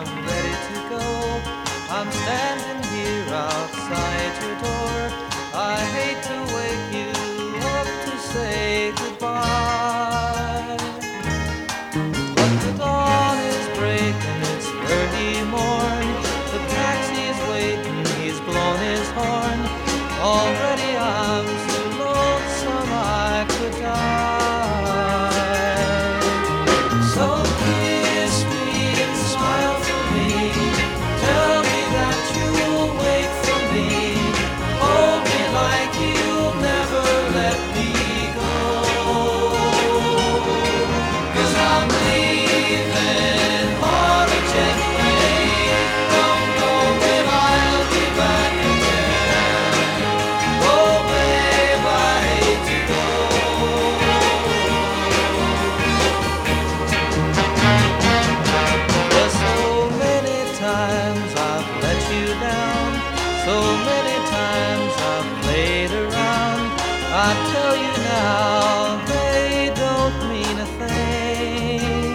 I'm ready to go. I'm standing here outside your door. I hate to wake you up to say goodbye, but the dawn is breaking, it's early morn. The taxi's waiting, he's blown his horn. Already I'm so lonesome I could die. So kiss me and smile for me. Tell me that you'll wait for me. Hold me like you'll never let me go. 'Cause I'm leaving on a jet plane. Don't know when I'll be back again. Oh babe, I hate to go. There's so many times I've let you down, so many times I've played around. I tell you now, they don't mean a thing.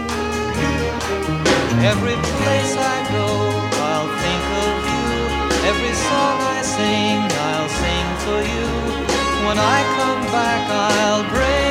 Every place I go, I'll think of you. Every song I sing, I'll sing for you. When I come back, I'll bring